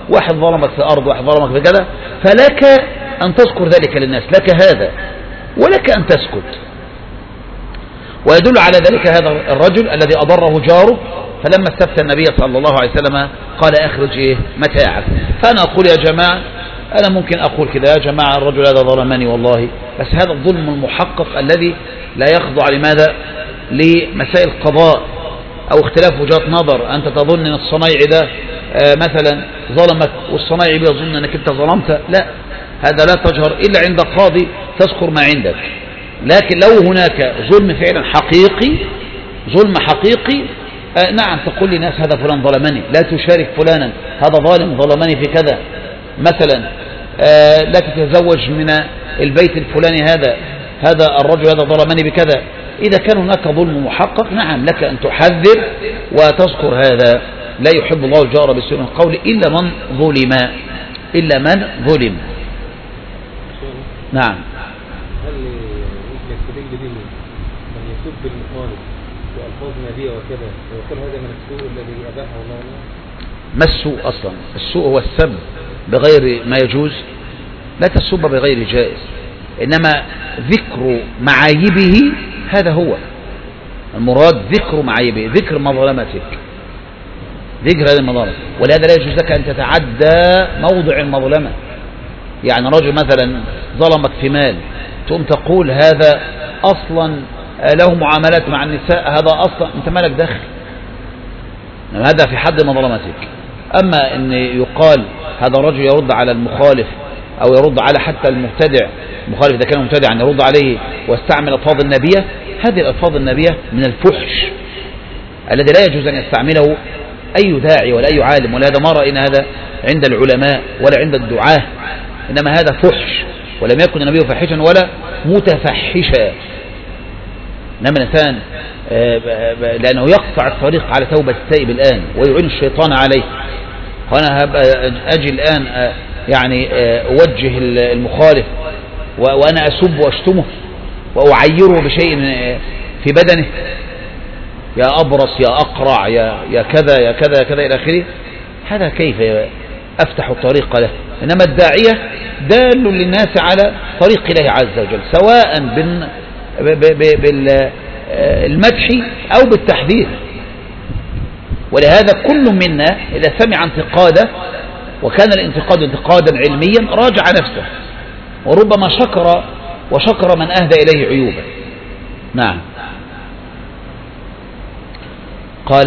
واحد ظلمك في أرض، واحد ظلمك في كذا، فلك أن تذكر ذلك للناس، لك هذا، ولك أن تسكت. ويدل على ذلك هذا الرجل الذي أضره جاره، فلما استفتى النبي صلى الله عليه وسلم قال اخرج ايه متاعك. فأنا أقول يا جماعة، أنا ممكن أقول كده يا جماعة الرجل هذا ظلمني والله، بس هذا الظلم المحقق الذي لا يخضع لماذا لمسائل قضاء أو اختلاف وجهات نظر. أنت تظن أن الصنايعي ده مثلا ظلمك والصنايعي بيظن أنك أنت ظلمت، لا، هذا لا تجهر إلا عند قاضي تذكر ما عندك. لكن لو هناك ظلم فعلا حقيقي، ظلم حقيقي، آه نعم تقول للناس هذا فلان ظلمني، لا تشارك فلانا، هذا ظالم ظلمني في كذا مثلا، آه لا تتزوج من البيت الفلاني هذا، هذا الرجل هذا ظلمني بكذا. إذا كان هناك ظلم محقق نعم لك أن تحذر وتذكر هذا. لا يحب الله الجار بالسوء من القول إلا من ظلم، إلا من ظلم. نعم. هل يستدل به من يسب المخالف بألفاظ نبيه وكذا ويقول هذا من السوء الذي أباحه الله؟ ما السوء أصلا؟ السوء هو السب بغير ما يجوز، لا تسب بغير جائز، إنما ذكر معايبه هذا هو المراد، ذكر معايبه، ذكر مظلمتك، ذكر هذه المظلمة. ولهذا لا يجوز لك أن تتعدى موضع المظلمة. يعني رجل مثلا ظلمك في مال، تقوم تقول هذا أصلا له معاملات مع النساء، هذا أصلا أنت مالك دخل، هذا في حد مظلمتك. أما أن يقال هذا الرجل يرد على المخالف أو يرد على حتى المبتدع، المخالف إذا كان مبتدعا يرد عليه واستعمل ألفاظ النبيه، هذه الألفاظ النبيه من الفحش الذي لا يجوز أن يستعمله أي داعي ولا أي عالم. ولهذا ما رأينا هذا عند العلماء ولا عند الدعاة، إنما هذا فحش، ولم يكن النبي فاحشا ولا متفحشا. إنما الإنسان لأنه يقطع الطريق على توبة التائب الآن ويعين الشيطان عليه. وأنا أجي الآن يعني أوجه المخالف وأنا أسب وأشتمه وأعيره بشيء في بدنه، يا أبرص يا أقرع يا يا كذا يا كذا يا كذا إلى آخره، هذا كيف أفتح الطريق له؟ إنما الداعية دال للناس على طريق الله عز وجل، سواء بالمدح أو بالتحذير. ولهذا كل منا إذا سمع انتقاده وكان الانتقاد انتقادا علميا راجع نفسه، وربما شكر وشكر من أهدى إليه عيوبه. نعم. قال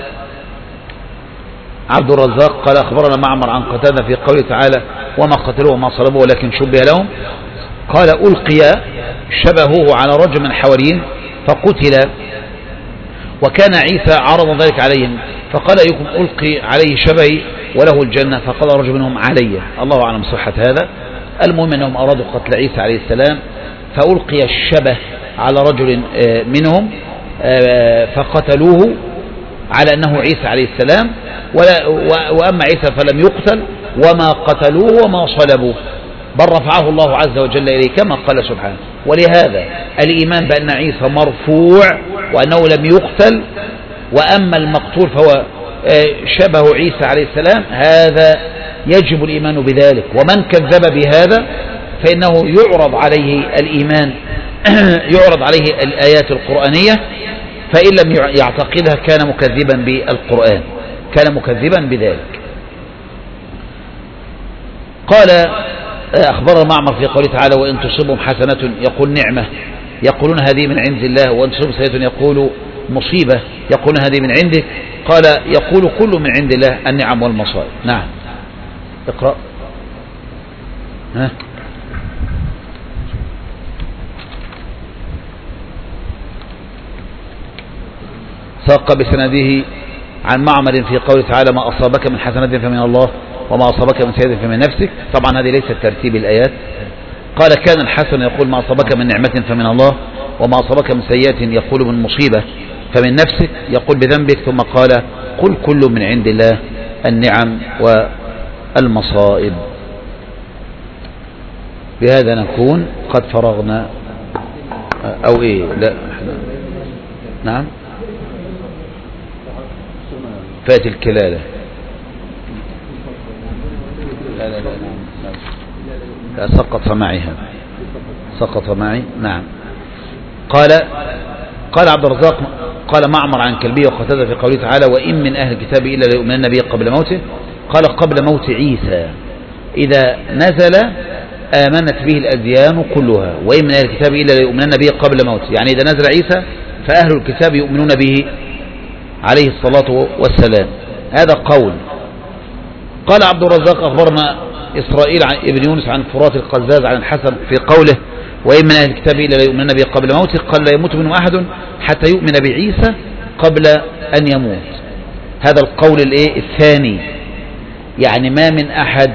عبد الرزاق قال أخبرنا معمر عن قتادة في قوله تعالى وما قتلوه وما صلبوه ولكن شبه لهم، قال ألقي شبهه على رجل من حواريين فقتل، وكان عيسى عرض ذلك عليهم فقال أيكم ألقي عليه شبهي وله الجنة، فقال رجل منهم علي. الله أعلم صحة هذا. المهم أنهم أرادوا قتل عيسى عليه السلام، فألقي الشبه على رجل منهم فقتلوه على أنه عيسى عليه السلام، وأما عيسى فلم يقتل وما قتلوه وما صلبوه، بل رفعه الله عز وجل إليه كما قال سبحانه. ولهذا الإيمان بأن عيسى مرفوع وأنه لم يقتل، وأما المقتول فهو شبه عيسى عليه السلام، هذا يجب الإيمان بذلك. ومن كذب بهذا فإنه يعرض عليه الإيمان يعرض عليه الآيات القرآنية، فإن لم يعتقدها كان مكذبا بالقرآن، كان مكذبا بذلك. قال أخبر معمر في قوله تعالى وإن تصبهم حسنة يقول نعمة يقولون هذه من عند الله، وإن تصبهم سيئة يقول مصيبة يقولون هذه من عندك. قال يقول كل من عند الله النعم والمصائب. نعم. اقرأ. ها ساق بسنده عن معمر في قوله تعالى ما أصابك من حسنة فمن الله وما أصابك من سيئة فمن نفسك. طبعا هذه ليست ترتيب الآيات. قال كان الحسن يقول ما أصابك من نعمة فمن الله وما أصابك من سيئة يقول من مصيبة فمن نفسك يقول بذنبك، ثم قال قل كل من عند الله النعم والمصائب. بهذا نكون قد فرغنا أو إيه لا نعم فات الكلالة. لا لا لا نعم لا سقط معي هذا سقط معي نعم. قال قال عبد الرزاق قال معمر عن كلبي وقتادة في قوله تعالى وإن من أهل الكتاب إلا ليؤمنن به قبل موته. قال قبل موت عيسى إذا نزل آمنت به الأديان كلها وإن من أهل الكتاب إلا ليؤمنن به قبل موته يعني إذا نزل عيسى فأهل الكتاب يؤمنون به عليه الصلاة والسلام. هذا قول. قال عبد الرزاق أخبرنا إسرائيل عن ابن يونس عن فرات القزاز عن الحسن في قوله وإن من أهل الكتاب إلا ليؤمنن به قبل موته قال لا يموت منه أحد حتى يؤمن بعيسى قبل أن يموت. هذا القول الايه الثاني يعني ما من أحد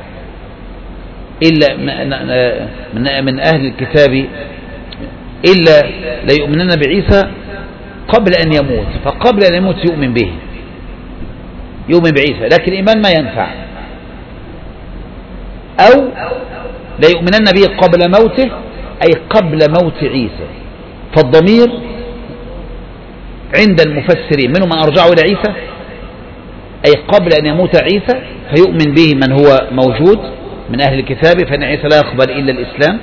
إلا من أهل الكتاب إلا ليؤمنن بعيسى قبل أن يموت فقبل أن يموت يؤمن به يؤمن بعيسى لكن الإيمان ما ينفع أو ليؤمنن به قبل موته أي قبل موت عيسى. فالضمير عند المفسرين منهم من أرجعوا إلى عيسى أي قبل أن يموت عيسى فيؤمن به من هو موجود من أهل الكتاب فإن عيسى لا يقبل إلا الإسلام.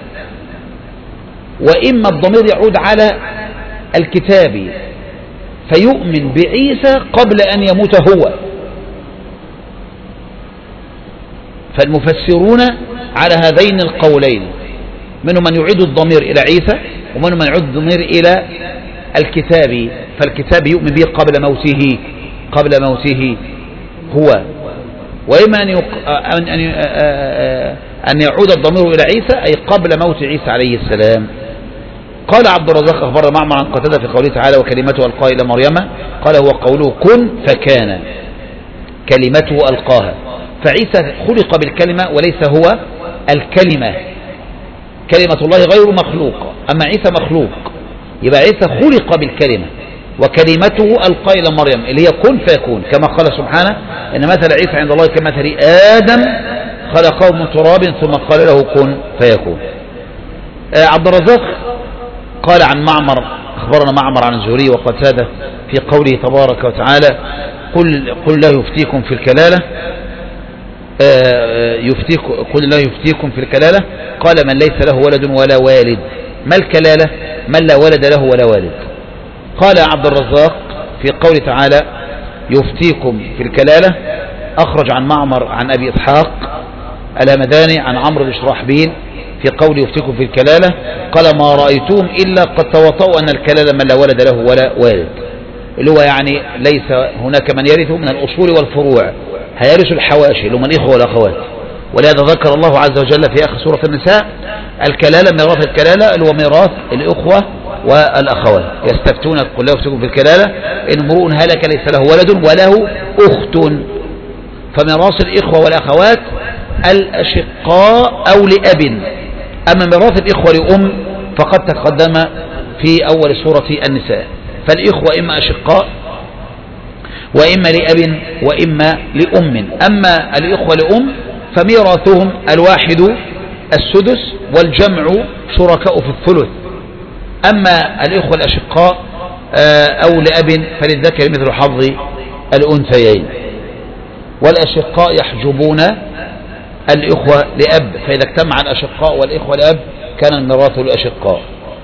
وإما الضمير يعود على الكتاب فيؤمن بعيسى قبل أن يموت هو. فالمفسرون على هذين القولين منهم من يعيد الضمير إلى عيسى ومنهم من يعيد الضمير إلى الكتاب فالكتاب يؤمن به قبل موته قبل موته هو. وإما أن, يق... أن... أن... أن يعود الضمير إلى عيسى أي قبل موت عيسى عليه السلام. قال عبد الرزاق أخبر معمر عن قتادة في قوله تعالى وكلمته ألقاها إلى مريم قال هو قوله كن فكان كلمته ألقاها. فعيسى خلق بالكلمة وليس هو الكلمة كلمة الله غير مخلوق أما عيسى مخلوق يبقى عيسى خلق بالكلمة وكلمته ألقى إلى مريم اللي هي كن فيكون كما قال سبحانه إن مثل عيسى عند الله كمثل آدم خلقه من تراب ثم قال له كن فيكون. آه عبد الرزاق قال عن معمر أخبرنا معمر عن الزهري وقتادة في قوله تبارك وتعالى قل, قل لا يفتيكم في الكلالة آه يفتيك قل لا يفتيكم في الكلالة قال من ليس له ولد ولا والد. ما الكلالة؟ من لا ولد له ولا والد. قال عبد الرزاق في قول تعالى يفتيكم في الكلالة أخرج عن معمر عن أبي إسحاق الهمداني عن عمرو بن شرحبيل في قول يفتيكم في الكلالة قال ما رأيتم إلا قد توطأوا أن الكلالة من لا ولد له ولا والد اللي هو يعني ليس هناك من يرثه من الأصول والفروع هيرث الحواشي اللي هم الإخوة والأخوات. ولهذا ذكر الله عز وجل في آخر سورة النساء الكلالة ميراث الكلالة اللي هو ميراث الإخوة والأخوات. يستفتونك قل لا يفتيكم في الكلالة إن امرؤ هلك ليس له ولد وله أخت فميراث الإخوة والأخوات الأشقاء أو لأب. أما ميراث الإخوة لأم فقد تقدم في أول سورة النساء. فالإخوة إما أشقاء وإما لأب وإما لأم. أما الإخوة لأم فميراثهم الواحد السدس والجمع شركاء في الثلث. أما الإخوة الأشقاء أو لأب فللذكر مثل حظ الأنثيين. والأشقاء يحجبون الإخوة لأب فإذا اجتمع الأشقاء والإخوة لأب كان الميراث الأشقاء.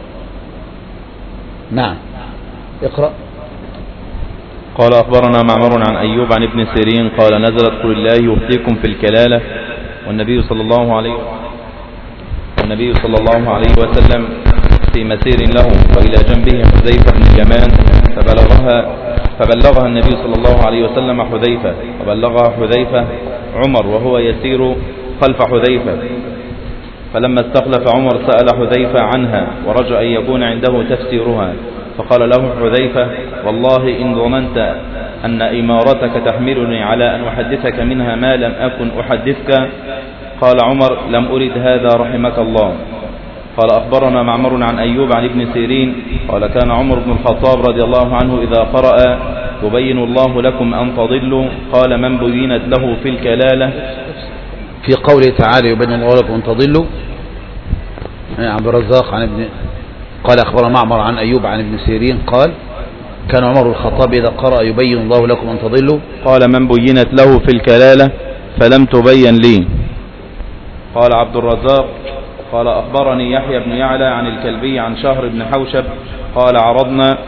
نعم اقرأ. قال أخبرنا معمر عن أيوب عن ابن سيرين قال نزلت قل الله يفتيكم في الكلالة والنبي صلى الله عليه والنبي صلى الله عليه وسلم في مسير له وإلى جنبه حذيفة بن اليمان فبلغها فبلغها النبي صلى الله عليه وسلم حذيفة وبلغها حذيفة عمر وهو يسير خلف حذيفة فلما استخلف عمر سأل حذيفة عنها ورجى أن يكون عنده تفسيرها فقال له حذيفة والله إن ظننت أن إمارتك تحملني على أن أحدثك منها ما لم أكن أحدثك قال عمر لم أرد هذا رحمك الله. قال أخبرنا معمر عن أيوب عن ابن سيرين قال كان عمر بن الخطاب رضي الله عنه إذا قرأ يبين الله لكم أن تضلوا قال من بينت له في الكلالة في قوله تعالى يبين الله لكم أن تضلوا. عبد الرزاق عن ابن قال أخبر معمر عن أيوب عن ابن سيرين قال كان عمر الخطاب إذا قرأ يبين الله لكم أن تضلوا قال من بينت له في الكلالة فلم تبين لي قال عبد الرزاق قال أخبرني يحيى بن يعلى عن الكلبي عن شهر بن حوشب قال عرضنا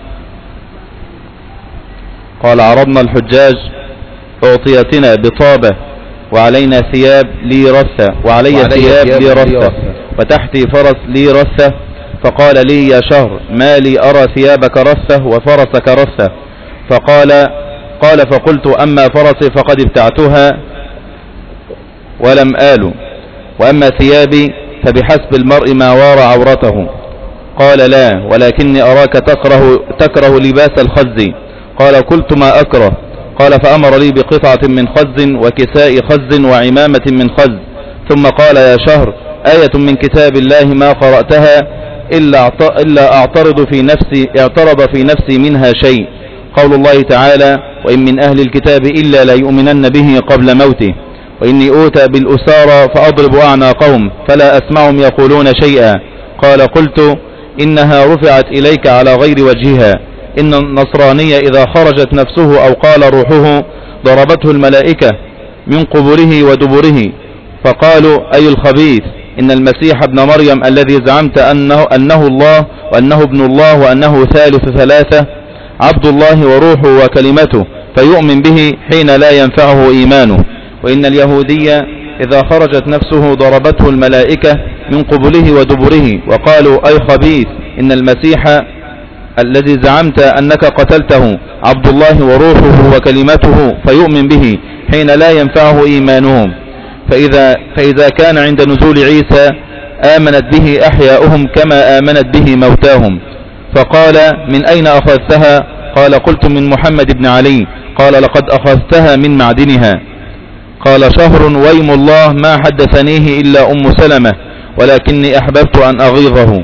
قال عرضنا الحجاج أعطيتنا بطابة وعلينا ثياب لي رثة وعلي ثياب لي رثة وتحتي فرس لي رثة، فقال لي يا شهر ما لي أرى ثيابك رثة وفرسك رثة؟ فقال قال فقلت أما فرسي فقد ابتعتها ولم آل، وأما ثيابي فبحسب المرء ما وارى عورته. قال لا ولكني أراك تكره, تكره لباس الخز. قال قلت ما أكره؟ قال فأمر لي بقطعة من خز وكساء خز وعمامة من خز، ثم قال يا شهر آية من كتاب الله ما قرأتها إلا أعترض في نفسي اعترض في نفسي منها شيء، قول الله تعالى وإن من أهل الكتاب إلا لا يؤمنن به قبل موته، وإني أوتى بالأسارى فأضرب أعناقهم فلا أسمعهم يقولون شيئا. قال قلت إنها رفعت إليك على غير وجهها، إن النصرانية إذا خرجت نفسه أو قال روحه ضربته الملائكة من قبره ودبره، فقالوا أي الخبيث إن المسيح ابن مريم الذي زعمت أنه, أنه الله وأنه ابن الله وأنه ثالث ثلاثة عبد الله وروحه وكلمته، فيؤمن به حين لا ينفعه إيمانه. وإن اليهودية إذا خرجت نفسه ضربته الملائكة من قبله ودبره، وقالوا أي خبيث إن المسيح الذي زعمت أنك قتلته عبد الله وروحه وكلمته، فيؤمن به حين لا ينفعه إيمانهم. فإذا, فإذا كان عند نزول عيسى آمنت به أحياؤهم كما آمنت به موتاهم. فقال من أين أخذتها؟ قال قلت من محمد بن علي. قال لقد أخذتها من معدنها. قال شهر ويم الله ما حدثنيه إلا أم سلمة، ولكني أحببت أن أغيظه.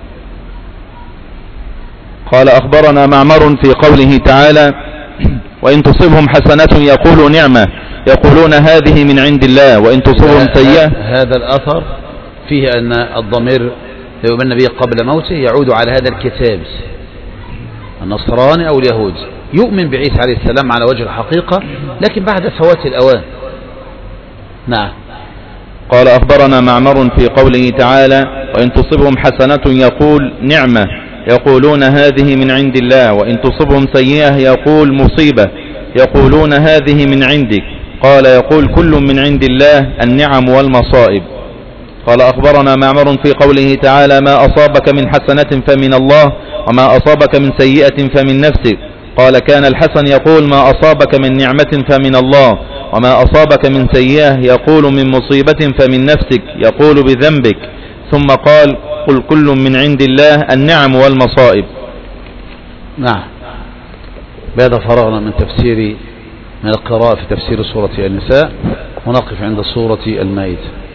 قال أخبرنا معمر في قوله تعالى وإن تصبهم حسنة يقولوا نعمة، يقولون هذه من عند الله، وإن تصبهم سيئة. هذا الأثر فيه أن الضمير يؤمن النبي قبل موته يعود على هذا الكتاب النصراني أو اليهود، يؤمن بعيسى عليه السلام على وجه الحقيقة لكن بعد فوات الأوان. نعم. قال أخبرنا معمر في قوله تعالى وإن تصبهم حسنة يقول نعمة، يقولون هذه من عند الله، وإن تصبهم سيئة يقول مصيبة، يقولون هذه من عندك. قال يقول كل من عند الله النعم والمصائب. قال أخبرنا معمر في قوله تعالى ما أصابك من حسنة فمن الله وما أصابك من سيئة فمن نفسك. قال كان الحسن يقول ما أصابك من نعمة فمن الله، وما أصابك من سيئة يقول من مصيبة فمن نفسك، يقول بذنبك. ثم قال قل كل من عند الله النعم والمصائب. نعم. بعد فرغنا من تفسير من القراءة في تفسير سورة النساء ونقف عند سورة المائدة.